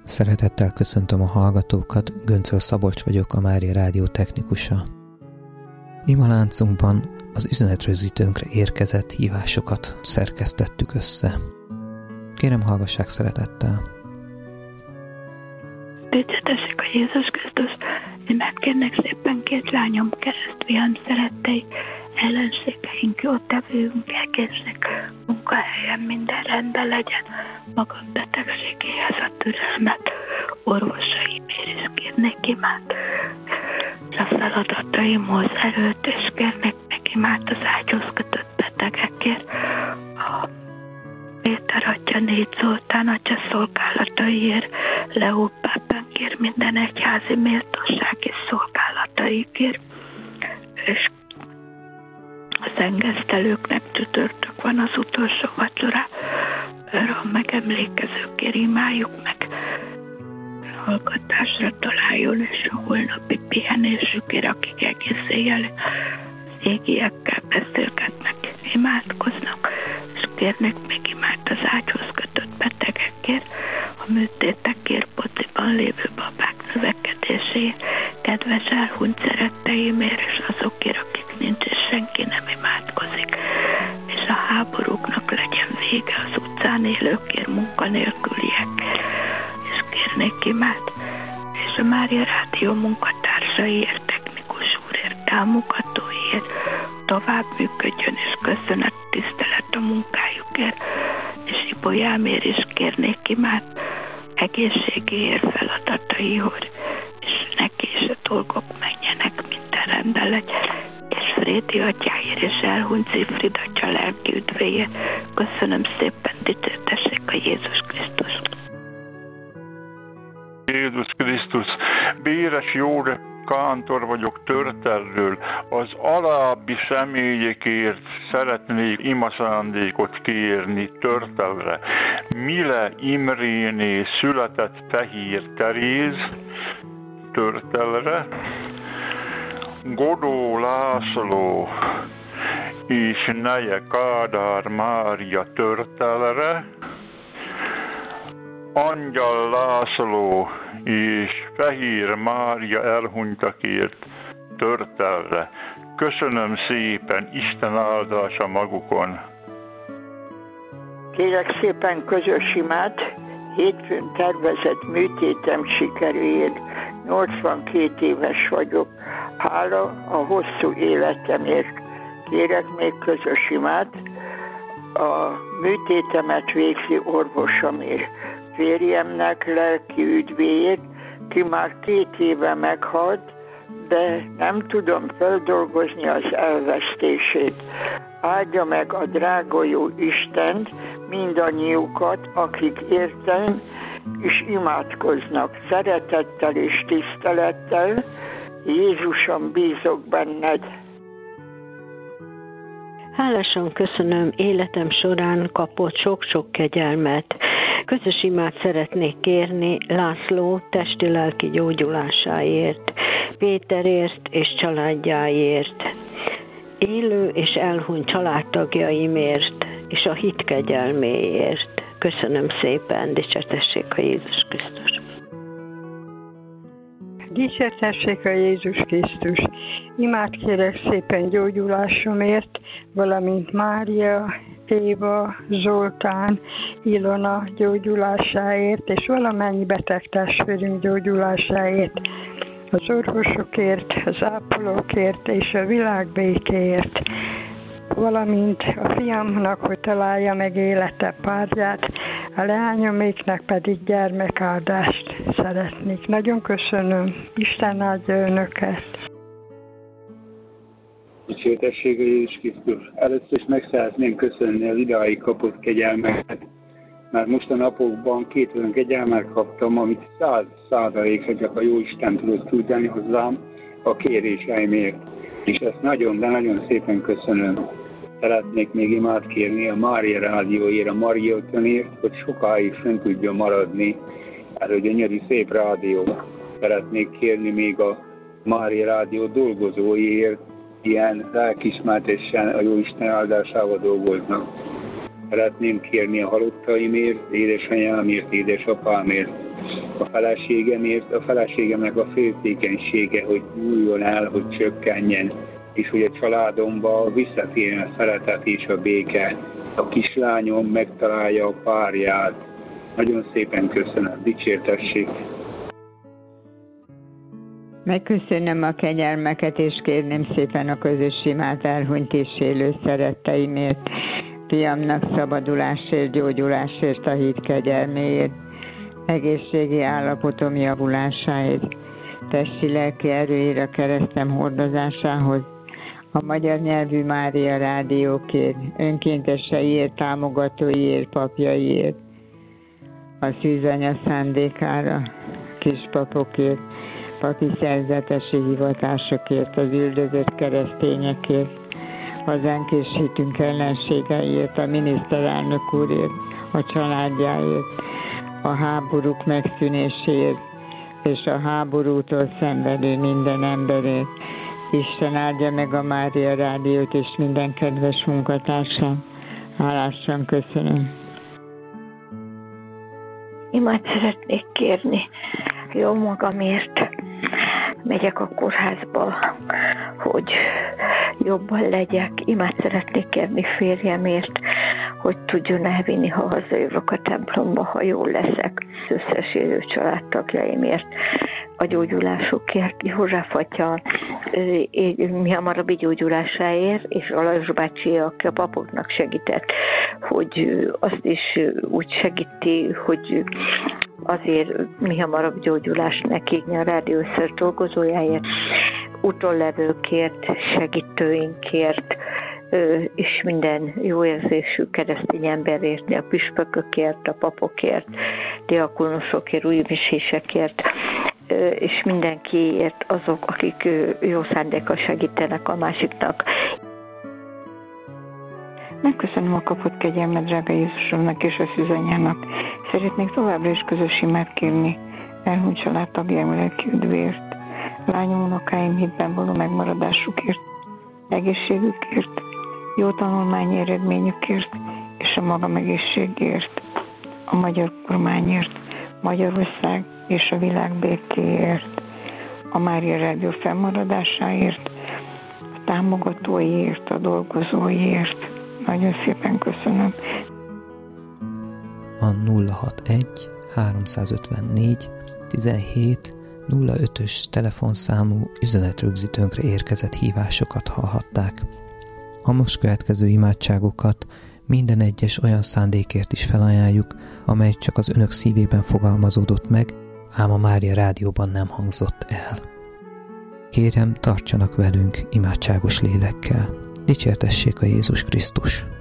Szeretettel köszöntöm a hallgatókat, Göncöl Szabolcs vagyok, a Mária Rádió technikusa. Imaláncunkban az üzenetrögzítőnkre érkezett hívásokat szerkesztettük össze. Kérem, hallgassák szeretettel! Dicsértessék a Jézus Krisztus! Én megkérnek szépen két lányom keresztfiam szerettei, ellenségeink, jótevőünk, egészség, munkahelyen minden rendben legyen, magam betegségéhez a türelmet, orvosaimért is kérnék imát, és a feladataimhoz erőt, és kérnék meg imát az ágyhoz kötött betegekért, a Péter atya, Négy Zoltán atya szolgálataiért, Leó pápán kér minden egyházi méltóság és szolgálataikért, és az engesztelőknek csütörtök van az utolsó vacsorára megemlékezőkért imájuk meg, hallgatásra találjon, és a holnapi pihenésükért, akik egész éjjel az égiekkel beszélgetnek, imádkoznak, és kérnek még imát az ágyhoz kötött betegekért, a műtétekért, pociban lévő babák növekedéséért, kedves elhunyt szeretteimért, és azokért, akik nincs, és senki nem imádkozik, és a háborúknak legyen vége az utcán élőkért, munkanélküliekért, és kérnék imát, és a Mária Rádió munkatársaiért, technikus úrért, támogatóiért tovább működjön, és köszönet, tisztelet a munkájukért, és Ibolyámért is kérnék imát, egészségéért, feladataihoz, és neki is a dolgok menjenek, minden rendben legyen, és Frédi atyáért, és elhunyt Zifrid atya lelki üdvéért. Köszönöm szépen, dicsértessék a Jézus Krisztus! Jézus Krisztus, Béres József kántor vagyok Törtelről. Az alábbi személyekért szeretnék imaszándékot kérni Törtelre. Mile Imréné született Fehér Teréz Törtelre, Godó László és neje Kádár Mária Törtelre, Angyal László és Fehér Mária elhunytakért Törtelre. Köszönöm szépen, Isten áldása magukon! Kérek szépen közös imát, hétfőn tervezett műtétem sikeréért, 82 éves vagyok, hála a hosszú életemért. Kérek még közös imát, a műtétemet végzi orvosomért, férjemnek lelki üdvéért, ki már 2 éve meghalt, de nem tudom feldolgozni az elvesztését. Áldja meg a drága jó Istent, mindannyiukat, akik értem és imádkoznak. Szeretettel és tisztelettel, Jézusom, bízok benned. Hálásan köszönöm életem során kapott sok-sok kegyelmet. Közös imát szeretnék kérni László testi-lelki gyógyulásáért, Péterért és családjáért, élő és elhunyt családtagjaimért és a hit kegyelméért. Köszönöm szépen, dicsértessék a Jézus Krisztus! Dicsértessék a Jézus Krisztus! Imát kérek szépen gyógyulásomért, valamint Mária, Éva, Zoltán, Ilona gyógyulásáért, és valamennyi beteg testvérünk gyógyulásáért, az orvosokért, az ápolókért és a világ békéért, valamint a fiamnak, hogy találja meg élete párját, a leányoméknek pedig gyermekáldást szeretnék. Nagyon köszönöm, Isten áldja önöket! Dicsértessék a Jézus Krisztus! Először is meg szeretném köszönni az idáig kapott kegyelmeket, mert most a napokban 2 olyan kegyelmet kaptam, amit 100%-ra csak a Jóisten tudott küldeni hozzám a kéréseimért. És ezt nagyon, de nagyon szépen köszönöm. Szeretnék még imát kérni a Mária Rádióért, a Maria Otthonért, hogy sokáig fönn tudjon maradni. Ez a gyönyörű, szép rádió. Szeretnék kérni még a Mária Rádió dolgozóiért, ilyen lelkismertesen a Jóisten áldásával dolgoznak. szeretném kérni a halottaimért, édesanyámért, édesapámért, a feleségemért, a feleségemnek a féltékenysége, hogy múljon el, hogy csökkenjen, és hogy a családomba visszatérjen a szeretet és a béke. A kislányom megtalálja a párját. Nagyon szépen köszönöm, dicsértessék! Megköszönöm a kegyelmeket, és kérném szépen a közös imát elhunyt és élő szeretteimért, fiamnak szabadulásért, gyógyulásért, a hit kegyelméért, egészségi állapotom javulásáért, testi-lelki erőért, a keresztem hordozásához, a magyar nyelvű Mária rádiókért, önkénteseiért, támogatóiért, papjaiért, a szűzanya szándékára, kispapokért, papi szerzetesi hivatásokért, az üldözött keresztényekért, hazánk és hitünk ellenségeiért, a miniszterelnök úrért, a családjáért, a háborúk megszűnéséért, és a háborútól szenvedő minden emberért. Isten áldja meg a Mária rádiót és minden kedves munkatársam. Hálásan köszönöm. Imát szeretnék kérni jó magamért. Megyek a kórházba, hogy jobban legyek. Imát szeretnék kérni férjemért, hogy tudjon elvinni, ha hazajövök a templomba, ha jól leszek. Az összes élő családtagjaimért, a gyógyulásokért, József atya mi hamarabbi gyógyulásáért, és Alajos bácsi, aki a papoknak segített, hogy azt is úgy segíti, hogy azért mi hamarabb gyógyulás neki, a rádiószer dolgozójáért, utollevőkért, segítőinkért, és minden jó érzésű keresztény emberért, a püspökökért, a papokért, diakonosokért, újmisésekért, és mindenkiért, azok, akik jó szándékkal segítenek a másiknak. Megköszönöm a kapott kegyelmet drága Jézusomnak és a szűzanyának. Szeretnék továbbra is közös imát kérni elhunyt családtagjaim lelki üdvért, lányom, unokáim hitben való megmaradásukért, egészségükért, jó tanulmányi eredményükért és a magam egészségért, a magyar kormányért, Magyarország és a világ békéért, a Mária Rádió fennmaradásáért, a támogatóiért, a dolgozóiért. Nagyon szépen köszönöm. A 061 354 17 05-ös telefonszámú üzenetrögzítőnkre érkezett hívásokat hallhatták. A most következő imádságokat minden egyes olyan szándékért is felajánljuk, amely csak az önök szívében fogalmazódott meg, ám a Mária Rádióban nem hangzott el. Kérem, tartsanak velünk imádságos lélekkel. Dicsértessék a Jézus Krisztus!